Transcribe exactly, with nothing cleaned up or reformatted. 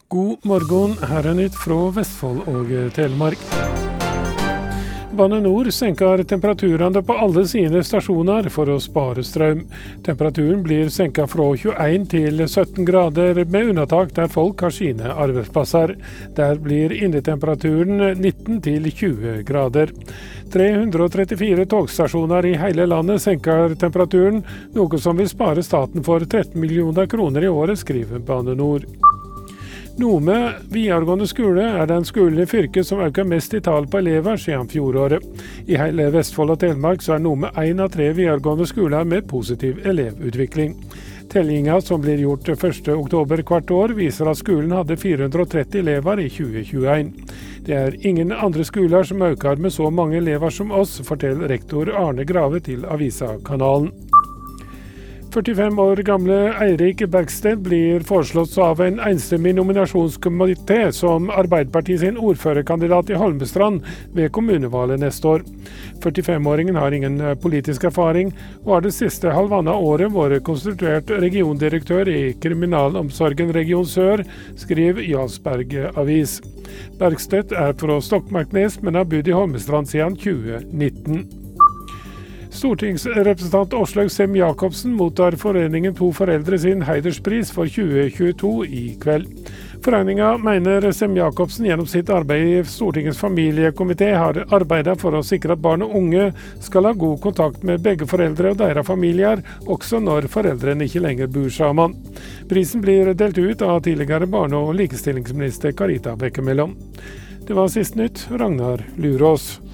God morgen, her er nytt fra Vestfold og Telemark. Bane Nor senker temperaturene på alle sine stasjoner for å spare strøm. Temperaturen blir senket fra tjueen til sytten grader, med unntak der folk har sine arbeidsplasser. Der blir innetemperaturen nitten til tjue grader. tre hundre og trettifire togstasjoner i hele landet senker temperaturen, noe som vil spare staten for tretten millioner kroner i året, skriver Bane Nor. Nome videregående skole er den skolen i fylket som øker mest i tall på elever siden fjoråret. I hele Vestfold og Telemark så er Nome en av tre videregående skoler med positiv elevutvikling. Tellinga som blir gjort første oktober hvert år viser at skolen hadde fire hundre og tretti elever i tjue tjueen. Det er ingen andre skoler som øker med så mange elever som oss, forteller rektor Arne Grave til Avisa-kanalen. førtifem år gamle Eirik Bergstedt blir foreslått av en enstemmig nominasjonskomité som Arbeiderpartiet sin ordførerkandidat i Holmestrand ved kommunevalget neste år. førtifem-åringen har ingen politisk erfaring, og har det siste halvannet året vært konstituert regiondirektør i Kriminalomsorgen region Sør, skriver Jarlsberg Avis. Bergstedt er fra Stokmarknes, men har bodd i Holmestrand siden tjue nitten. Stortingsrepresentant Åslaug Sem-Jacobsen mottar foreningen To Foreldre sin heiderspris for tjue tjueto i kveld. Foreningen mener Sem-Jacobsen gjennom sitt arbeid i Stortingets familiekomité har arbeidet for å sikre at barn og unge skal ha god kontakt med begge foreldre og deres familier, også når foreldrene ikke lenger bor sammen. Prisen blir delt ut av tidligere barne- og likestillingsminister Karita Bekkemellom. Det var sist nytt, Ragnar Lurås.